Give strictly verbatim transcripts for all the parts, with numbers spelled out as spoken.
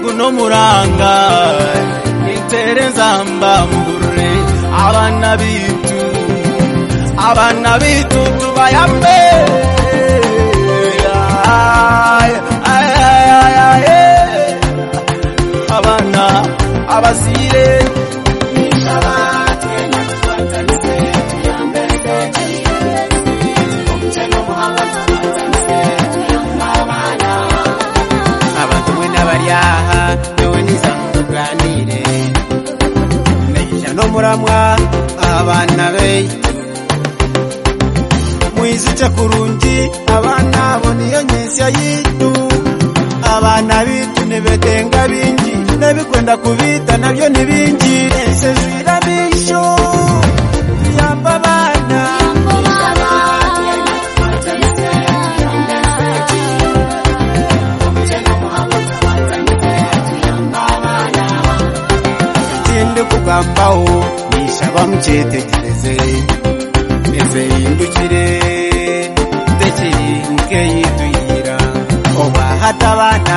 mugugu no muranga nitere nzamba mbure abana bitu abana bitu tubayambe abana abasire no muramwa abana beitu mwizice kurungi abana boniyo nyesya yitu abana bitu nebetenga bingi nebikwenda kubita nabyo nibingi esezwira bisho yamba bana kugambao nishaba mchetegereze neze indukire ndekiri nkeyituyira oba hatabana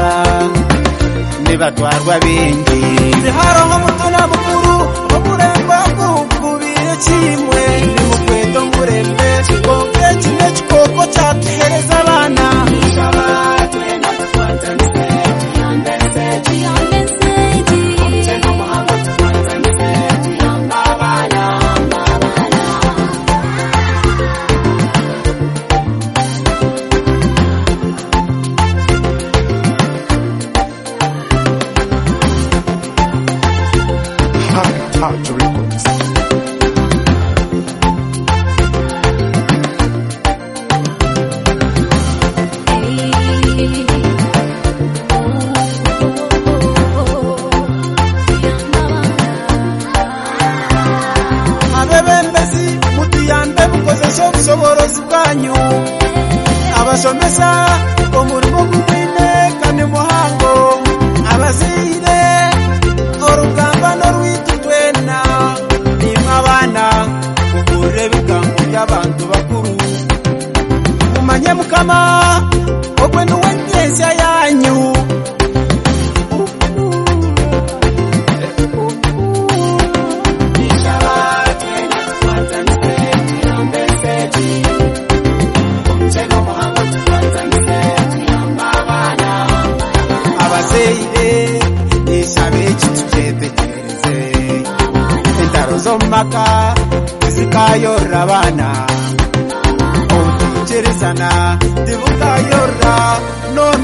nibatwarwa bingi ziharoho mutona mukuru omuremba kukubire kimwe nimukweto murembe kikombe kimwe kikoko cyatuhereza abana Touch Records. Abebembezi mutuyambe mukozeshe obusoborozi bwanyu abasomesa omurimo gubine kandi muhango abazire orugamba n'orwitu twena nimwe abana mugurire bigambo by'abantu bakuru mumanye mukama ogwe niwe nyesya yanyu zomaka zikayorra abana omutekerezana tibukayorra no